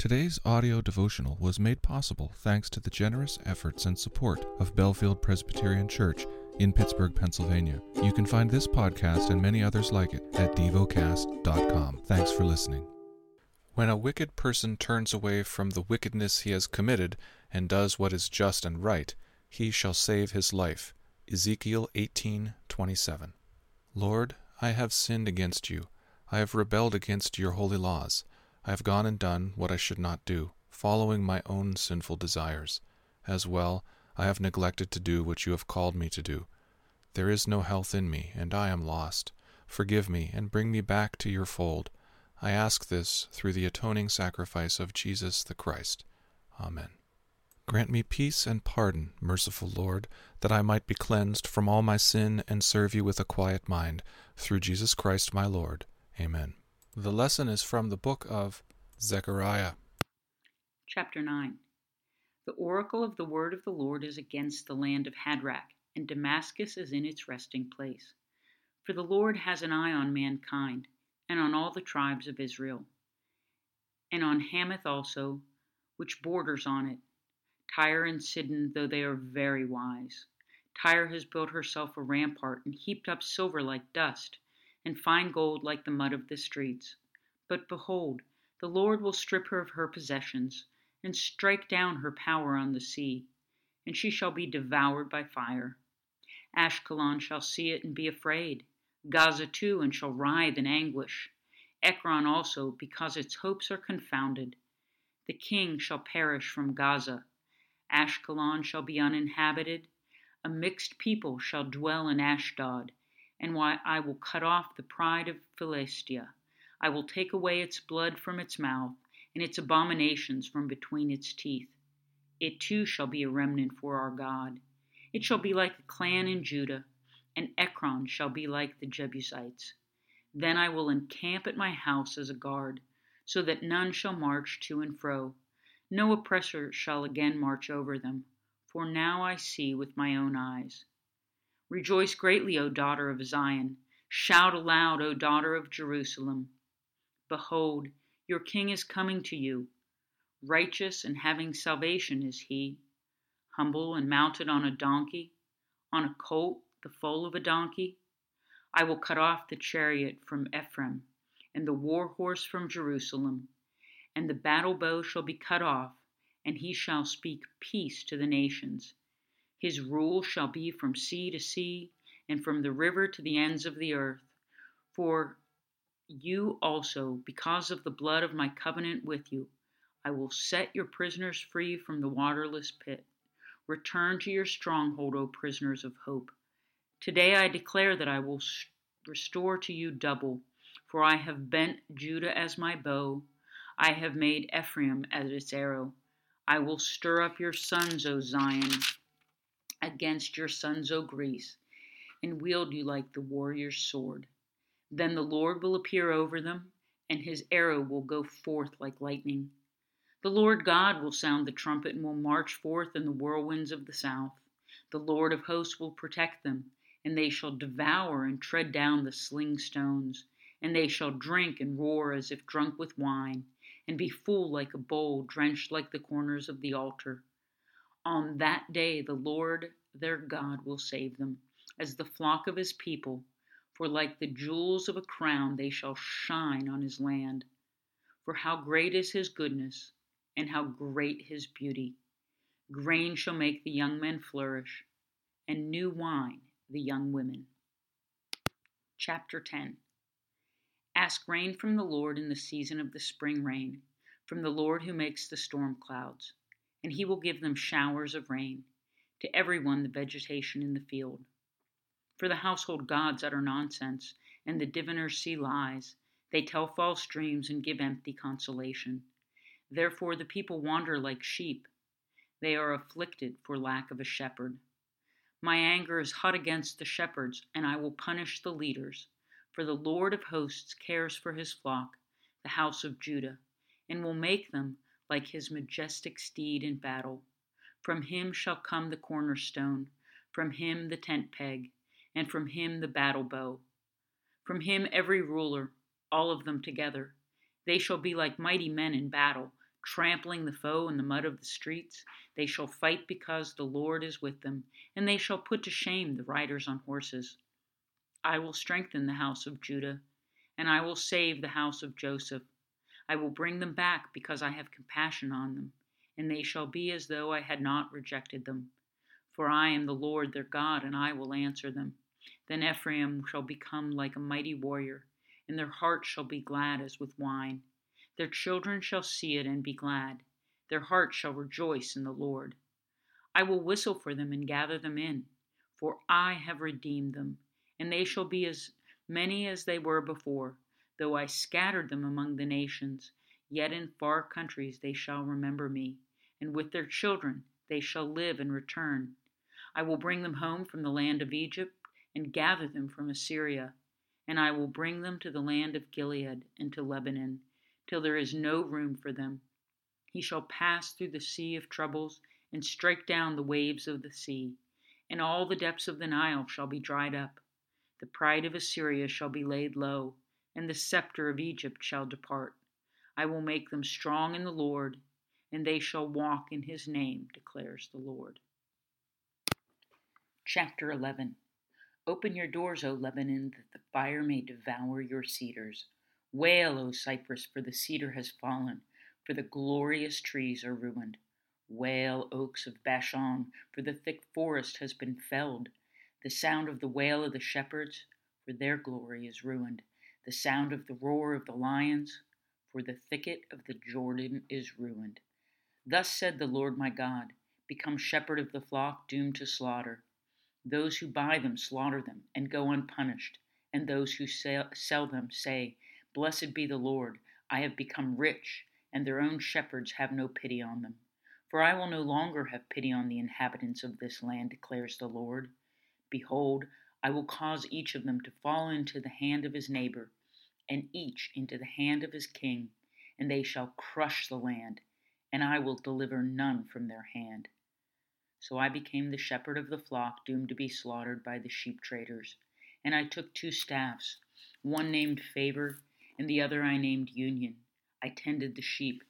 Today's audio devotional was made possible thanks to the generous efforts and support of Bellefield Presbyterian Church in Pittsburgh, Pennsylvania. You can find this podcast and many others like it at devocast.com. Thanks for listening. When a wicked person turns away from the wickedness he has committed and does what is just and right, he shall save his life. Ezekiel 18:27. Lord, I have sinned against you. I have rebelled against your holy laws. I have gone and done what I should not do, following my own sinful desires. As well, I have neglected to do what you have called me to do. There is no health in me, and I am lost. Forgive me and bring me back to your fold. I ask this through the atoning sacrifice of Jesus the Christ. Amen. Grant me peace and pardon, merciful Lord, that I might be cleansed from all my sin and serve you with a quiet mind, through Jesus Christ my Lord. Amen. The lesson is from the book of Zechariah. Chapter 9. The oracle of the word of the Lord is against the land of Hadrach, and Damascus is in its resting place. For the Lord has an eye on mankind, and on all the tribes of Israel, and on Hamath also, which borders on it, Tyre and Sidon, though they are very wise. Tyre has built herself a rampart, and heaped up silver like dust, and fine gold like the mud of the streets. But behold, the Lord will strip her of her possessions, and strike down her power on the sea, and she shall be devoured by fire. Ashkelon shall see it and be afraid, Gaza too, and shall writhe in anguish. Ekron also, because its hopes are confounded. The king shall perish from Gaza. Ashkelon shall be uninhabited. A mixed people shall dwell in Ashdod. And why I will cut off the pride of Philistia. I will take away its blood from its mouth, and its abominations from between its teeth. It too shall be a remnant for our God. It shall be like a clan in Judah, and Ekron shall be like the Jebusites. Then I will encamp at my house as a guard, so that none shall march to and fro. No oppressor shall again march over them, for now I see with my own eyes. Rejoice greatly, O daughter of Zion. Shout aloud, O daughter of Jerusalem. Behold, your king is coming to you. Righteous and having salvation is he, humble and mounted on a donkey, on a colt, the foal of a donkey. I will cut off the chariot from Ephraim, and the war horse from Jerusalem. And the battle bow shall be cut off, and he shall speak peace to the nations. His rule shall be from sea to sea, and from the river to the ends of the earth. For you also, because of the blood of my covenant with you, I will set your prisoners free from the waterless pit. Return to your stronghold, O prisoners of hope. Today I declare that I will restore to you double, for I have bent Judah as my bow. I have made Ephraim as its arrow. I will stir up your sons, O Zion, against your sons, O Greece, and wield you like the warrior's sword. Then the Lord will appear over them, and his arrow will go forth like lightning. The Lord God will sound the trumpet and will march forth in the whirlwinds of the south. The Lord of hosts will protect them, and they shall devour and tread down the sling stones, and they shall drink and roar as if drunk with wine, and be full like a bowl, drenched like the corners of the altar. On that day the Lord their God will save them, as the flock of his people, for like the jewels of a crown they shall shine on his land. For how great is his goodness, and how great his beauty! Grain shall make the young men flourish, and new wine the young women. Chapter 10. Ask rain from the Lord in the season of the spring rain, from the Lord who makes the storm clouds. And he will give them showers of rain, to everyone the vegetation in the field. For the household gods utter nonsense, and the diviners see lies. They tell false dreams and give empty consolation. Therefore the people wander like sheep. They are afflicted for lack of a shepherd. My anger is hot against the shepherds, and I will punish the leaders. For the Lord of hosts cares for his flock, the house of Judah, and will make them like his majestic steed in battle. From him shall come the cornerstone, from him the tent peg, and from him the battle bow. From him every ruler, all of them together. They shall be like mighty men in battle. Trampling the foe in the mud of the streets, they shall fight because the Lord is with them, and they shall put to shame the riders on horses. I will strengthen the house of Judah, and I will save the house of Joseph. I will bring them back because I have compassion on them, and they shall be as though I had not rejected them. For I am the Lord their God, and I will answer them. Then Ephraim shall become like a mighty warrior, and their heart shall be glad as with wine. Their children shall see it and be glad. Their heart shall rejoice in the Lord. I will whistle for them and gather them in, for I have redeemed them, and they shall be as many as they were before. Though I scattered them among the nations, yet in far countries they shall remember me, and with their children they shall live and return. I will bring them home from the land of Egypt, and gather them from Assyria, and I will bring them to the land of Gilead and to Lebanon, till there is no room for them. He shall pass through the sea of troubles, and strike down the waves of the sea, and all the depths of the Nile shall be dried up. The pride of Assyria shall be laid low, and the scepter of Egypt shall depart. I will make them strong in the Lord, and they shall walk in his name, declares the Lord. Chapter 11. Open your doors, O Lebanon, that the fire may devour your cedars. Wail, O Cypress, for the cedar has fallen, for the glorious trees are ruined. Wail, oaks of Bashan, for the thick forest has been felled. The sound of the wail of the shepherds, for their glory is ruined. The sound of the roar of the lions, for the thicket of the Jordan is ruined. Thus said the Lord my God, become shepherd of the flock doomed to slaughter. Those who buy them slaughter them and go unpunished, and those who sell them say, Blessed be the Lord, I have become rich, and their own shepherds have no pity on them. For I will no longer have pity on the inhabitants of this land, declares the Lord. Behold, I will cause each of them to fall into the hand of his neighbor, and each into the hand of his king, and they shall crush the land, and I will deliver none from their hand. So I became the shepherd of the flock doomed to be slaughtered by the sheep traders. And I took 2 staffs, one named Favor, and the other I named Union. I tended the sheep.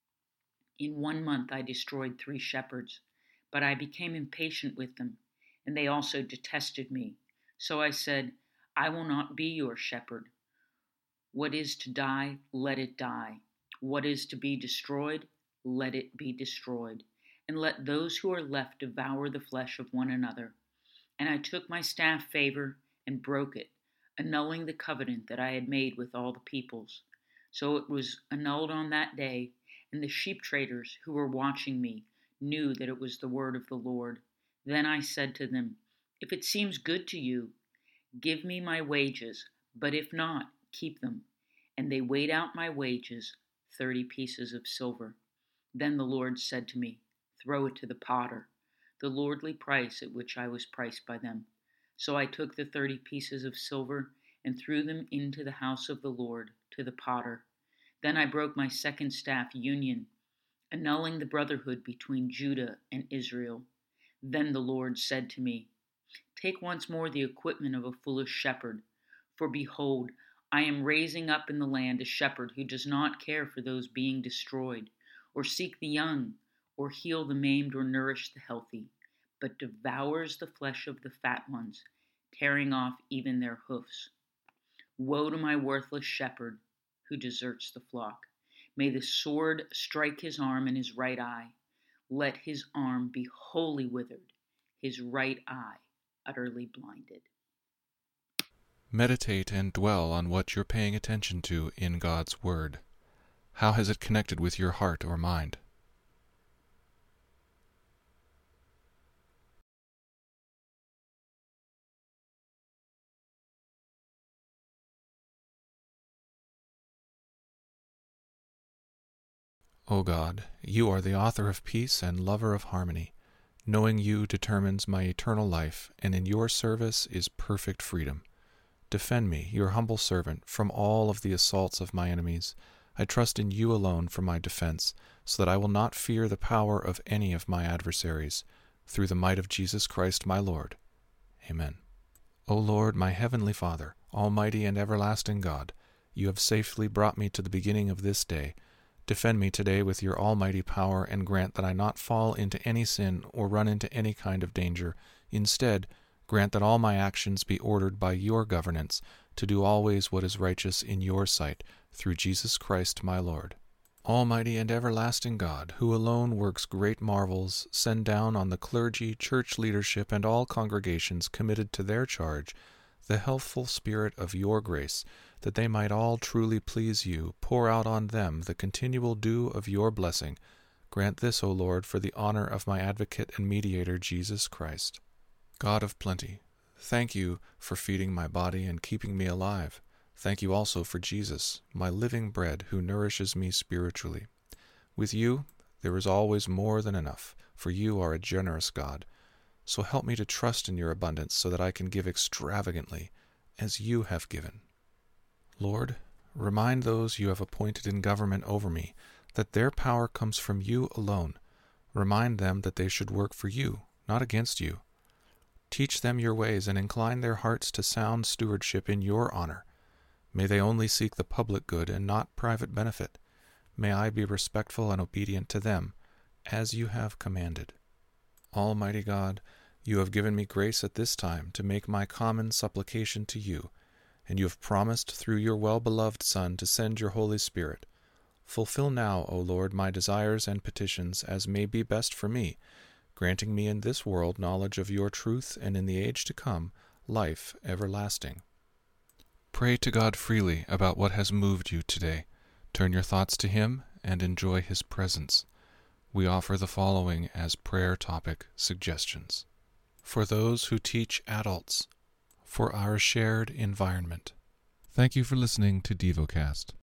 In 1 month I destroyed 3 shepherds, but I became impatient with them, and they also detested me. So I said, I will not be your shepherd. What is to die, let it die. What is to be destroyed, let it be destroyed. And let those who are left devour the flesh of one another. And I took my staff Favor and broke it, annulling the covenant that I had made with all the peoples. So it was annulled on that day, and the sheep traders who were watching me knew that it was the word of the Lord. Then I said to them, If it seems good to you, give me my wages, but if not, keep them. And they weighed out my wages, 30 pieces of silver. Then the Lord said to me, Throw it to the potter, the lordly price at which I was priced by them. So I took the 30 pieces of silver and threw them into the house of the Lord to the potter. Then I broke my second staff, Union, annulling the brotherhood between Judah and Israel. Then the Lord said to me, Take once more the equipment of a foolish shepherd, for behold, I am raising up in the land a shepherd who does not care for those being destroyed, or seek the young, or heal the maimed, or nourish the healthy, but devours the flesh of the fat ones, tearing off even their hoofs. Woe to my worthless shepherd who deserts the flock. May the sword strike his arm and his right eye. Let his arm be wholly withered, his right eye utterly blinded. Meditate and dwell on what you're paying attention to in God's Word. How has it connected with your heart or mind? O God, you are the author of peace and lover of harmony. Knowing you determines my eternal life, and in your service is perfect freedom. Defend me, your humble servant, from all of the assaults of my enemies. I trust in you alone for my defense, so that I will not fear the power of any of my adversaries. Through the might of Jesus Christ my Lord. Amen. O Lord, my heavenly Father, almighty and everlasting God, you have safely brought me to the beginning of this day. Defend me today with your almighty power, and grant that I not fall into any sin or run into any kind of danger. Instead, grant that all my actions be ordered by your governance, to do always what is righteous in your sight, through Jesus Christ my Lord. Almighty and everlasting God, who alone works great marvels, send down on the clergy, church leadership, and all congregations committed to their charge the healthful spirit of your grace, that they might all truly please you. Pour out on them the continual dew of your blessing. Grant this, O Lord, for the honor of my advocate and mediator, Jesus Christ. God of plenty, thank you for feeding my body and keeping me alive. Thank you also for Jesus, my living bread, who nourishes me spiritually. With you, there is always more than enough, for you are a generous God. So help me to trust in your abundance so that I can give extravagantly, as you have given. Lord, remind those you have appointed in government over me that their power comes from you alone. Remind them that they should work for you, not against you. Teach them your ways and incline their hearts to sound stewardship in your honor. May they only seek the public good and not private benefit. May I be respectful and obedient to them, as you have commanded. Almighty God, you have given me grace at this time to make my common supplication to you, and you have promised through your well-beloved Son to send your Holy Spirit. Fulfill now, O Lord, my desires and petitions as may be best for me, granting me in this world knowledge of your truth, and in the age to come, life everlasting. Pray to God freely about what has moved you today. Turn your thoughts to Him and enjoy His presence. We offer the following as prayer topic suggestions. For those who teach adults, for our shared environment. Thank you for listening to DevoCast.